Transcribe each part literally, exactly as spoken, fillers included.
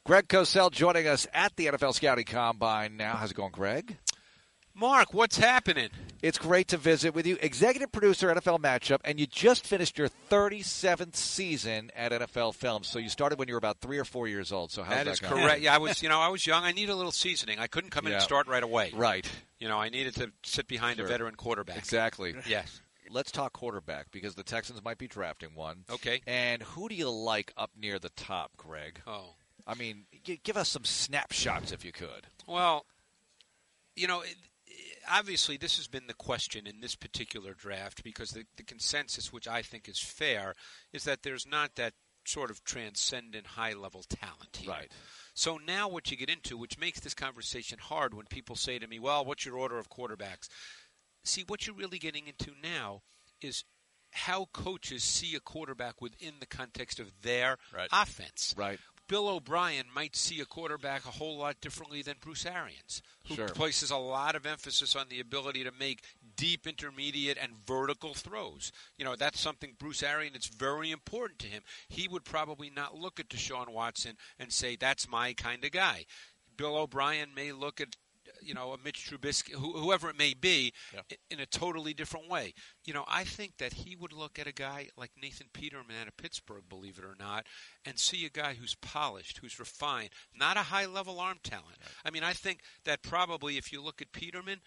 Greg Cosell joining us at the N F L Scouting Combine now. How's it going, Greg? Mark, what's happening? It's great to visit with you. Executive producer, N F L Matchup, and you just finished your thirty-seventh season at N F L Films. So you started when you were about three or four years old. So how's that, that is going? correct. Yeah, I was, you know, I was young. I needed a little seasoning. I couldn't come in yeah. and start right away. Right. You know, I needed to sit behind sure. a veteran quarterback. Exactly. Yes. Let's talk quarterback because the Texans might be drafting one. Okay. And who do you like up near the top, Greg? Oh. I mean, g- give us some snapshots if you could. Well, you know, it, obviously this has been the question in this particular draft because the, the consensus, which I think is fair, is that there's not that sort of transcendent high-level talent here. Right. So now what you get into, which makes this conversation hard when people say to me, well, what's your order of quarterbacks? See, what you're really getting into now is how coaches see a quarterback within the context of their right. offense. Right. Bill O'Brien might see a quarterback a whole lot differently than Bruce Arians, who sure. places a lot of emphasis on the ability to make deep, intermediate, and vertical throws. You know, that's something Bruce Arians, it's very important to him. He would probably not look at Deshaun Watson and say, that's my kind of guy. Bill O'Brien may look at, you know, a Mitch Trubisky, wh- whoever it may be, yeah. in a totally different way. You know, I think that he would look at a guy like Nathan Peterman out of Pittsburgh, believe it or not, and see a guy who's polished, who's refined, not a high-level arm talent. Right. I mean, I think that probably if you look at Peterman,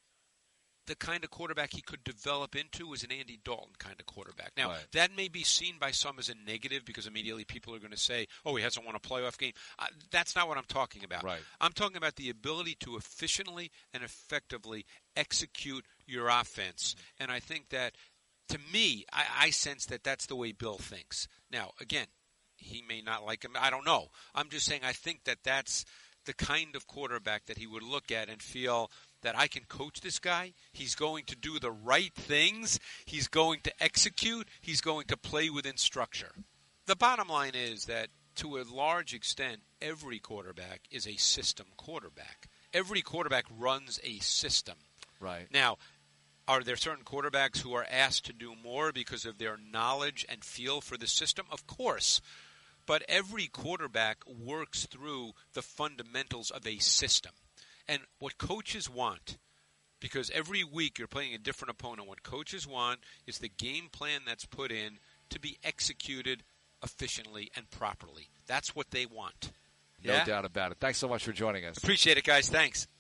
the kind of quarterback he could develop into is an Andy Dalton kind of quarterback. Now, right. that may be seen by some as a negative because immediately people are going to say, oh, he hasn't won a playoff game. Uh, that's not what I'm talking about. Right. I'm talking about the ability to efficiently and effectively execute your offense. And I think that, to me, I, I sense that that's the way Bill thinks. Now, again, he may not like him. I don't know. I'm just saying I think that that's the kind of quarterback that he would look at and feel that I can coach this guy. He's going to do the right things. He's going to execute. He's going to play within structure. The bottom line is that, to a large extent, every quarterback is a system quarterback. Every quarterback runs a system. Right. Now, are there certain quarterbacks who are asked to do more because of their knowledge and feel for the system? Of course. But every quarterback works through the fundamentals of a system. And what coaches want, because every week you're playing a different opponent, what coaches want is the game plan that's put in to be executed efficiently and properly. That's what they want. No yeah? doubt about it. Thanks so much for joining us. Appreciate it, guys. Thanks.